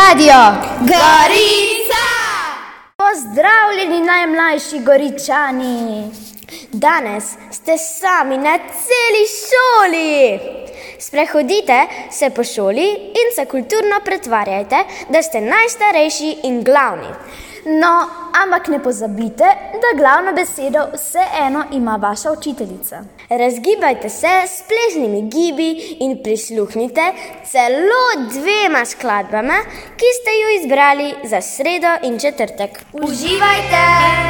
Radio Gorica! Pozdravljeni najmlajši Goričani! Danes ste sami na celi šoli! Sprehodite se po šoli in se kulturno pretvarjajte, da ste najstarejši in glavni. No, ampak ne pozabite, da glavno besedo vseeno ima vaša učiteljica. Razgibajte se s pleznimi gibi in prisluhnite celo 2 skladbama, ki ste ju izbrali za sredo in četrtek. Uživajte!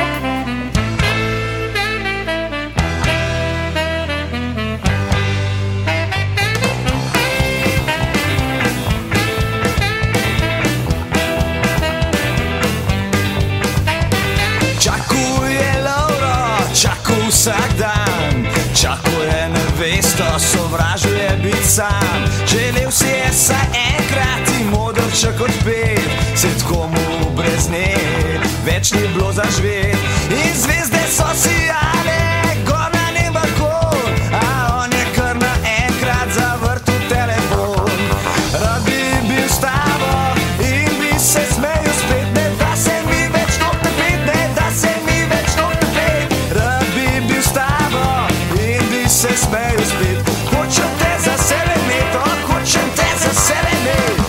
Vsak dan čakuje nevesto, sovražuje biti sam. Želel si je saj enkrat in modrček odpet, se tako mu brez nje več ni bilo zažvet. In zvezde so sijale gor na nebakon, a on je kar naenkrat zavrtel telefon. Rad bi bil s tabo in bi se smejal spet, ne da se mi več to pet, ne da se mi več to pet. Rad bi bil s tabo in bi se smejal spet. Hočem te za sebe imeti, hočem te za sebe imeti.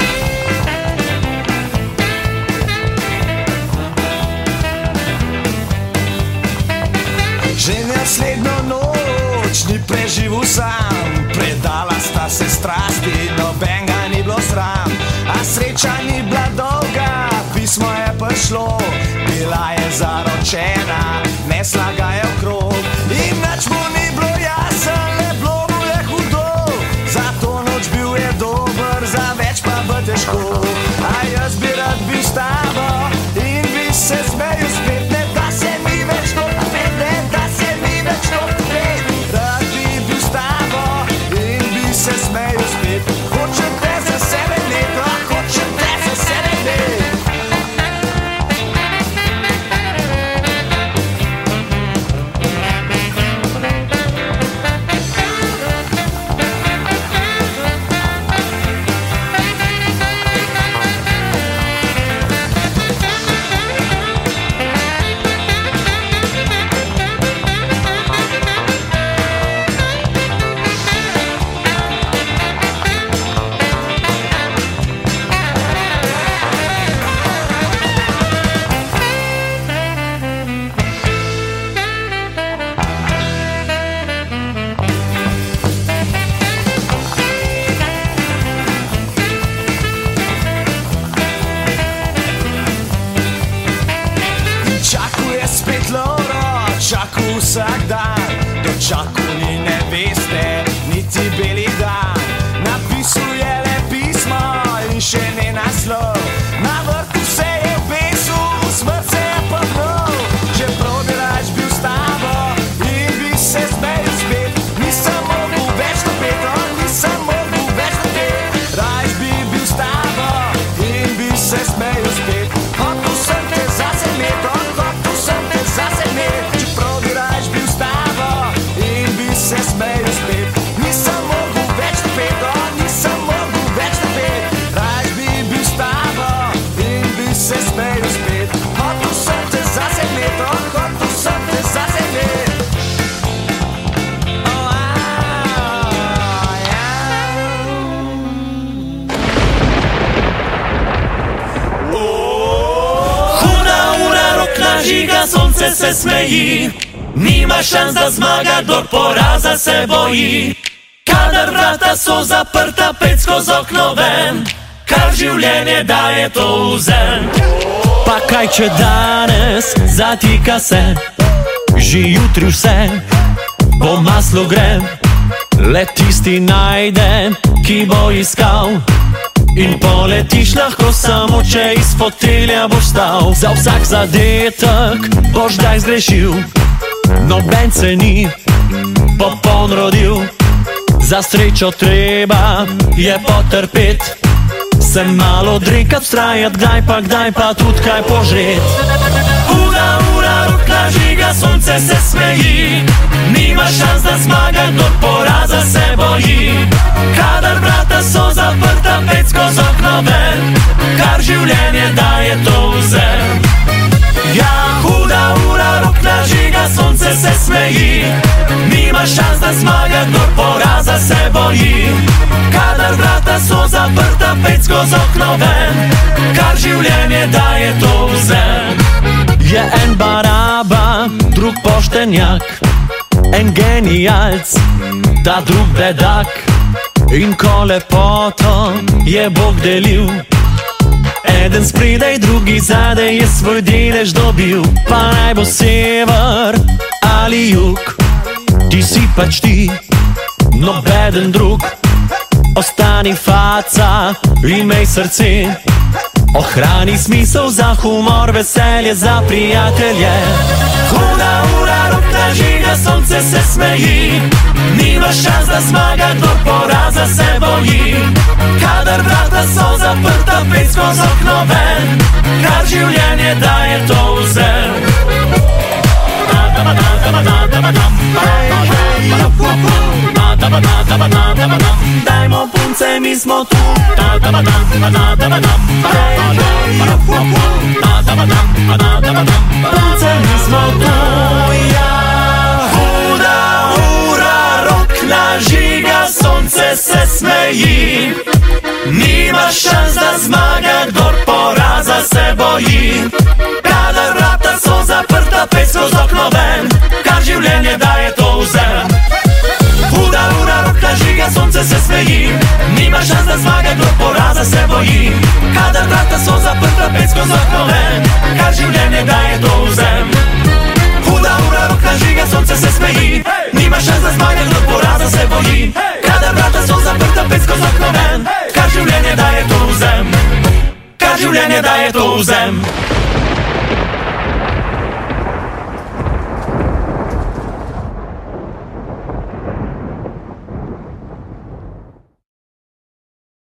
Že naslednjo noč ni preživel sam, predala sta se strasti, nobenega ni bilo sram. A sreča ni bila dolga, pismo je prišlo, bila je zaročena, nesla ga je v krog. In nič mu ni bilo jasen, le bilo mu je hudo, za to noč bil je dober, za več pa bo težko. A jaz bi rad bil s tabo in bi se smejal spet, ne da se mi več to pet, ne da se mi več to pet. Rad bi bil s tabo in bi se smejal spet. Hočem te za sebe imeti, hočem te za sebe imeti. Čakal vsak dan, dočakal ni neveste, niti beli dan. Napisal je le pismo in še ne naslov, na vrtu se je pesil, smrt se je pohnul. Čeprav bi rač bil s tabo in bi se smejal spet, nisem mogel več napet, nisem mogel več napet. Rač bi bil s tabo in bi se smejal spet. Hotel sem te zase imeti, hotel sem te zase imeti. Se smejal spet, nisem mogel več napet, nisem mogel več napet. Raj bi bil s tabo in bi se smejal spet. Hotel sem te zase imeti, hotel sem te zase imeti. Huda ura, rok nažiga, sonce se smeji. Nima šans da zmaga, dok poraza se boji. Kadar vrata so zaprta, pet skozi okno ven, kar življenje daje, to vzem. Pa kaj če danes zatika se, že jutri vse po maslu gre. Le tisti najde, ki bo iskal, in poletiš lahko samo, če iz fotelja boš stal. Za vsak zadetek boš kdaj zgrešil, noben se ni popoln rodil. Za srečo treba je potrpet, se malo odrekat, vztrajat, kdaj pa tudi kaj požret. Huda ura, rok nažiga, sonce se smeji. Nima šans da zmaga, dok poraza se boji. Kadar vrata so zaprta, pet skozi okno ven, sonce se smeji. Nima šans da zmaga, kdor poraza se boji. Kadar vrata so zaprta, pejt skozi okno ven, kar življenje daje, to vzem. Je en baraba, drug poštenjak, en genijalc, ta drug bedak. In ko lepoto je Bog delil, eden spredaj, drugi zadaj, je svoj delež dobil. Pa naj bo sever ali jug, ti si pač ti, nobeden drug. Ostani faca, imej srce, ohrani smisel za humor, veselje za prijatelje. Huda ura, rok nažiga, sonce se smeji. Nima šans da zmaga, kdor poraza se boji. Kadar vrata so zaprta, pejt skozi okno ven, kar življenje daje, to vzem. Dajmo punce, mi smo tu. Punce, mi smo tu, ja. Huda ura, rok nažiga, sonce se smeji. Nima šans da zmaga, kdor poraza se boji. Kadar vrata so zaprta, pejt skozi okno ven, kar življenje daje, to vzem. Huda ura, rok nažiga, sonce se smeji. Nima šans da zmaga, kdor poraza se boji. Kadar vrata so zaprta, pejt skozi okno ven, kar življenje daje, to vzem. Huda ura, rok nažiga, sonce se smeji. Nima šans da zmaga, kdor poraza se boji. Kadar vrata so zaprta, pejt skozi okno ven, kar življenje daje, to vzem. Kar življenje daje, to vzem.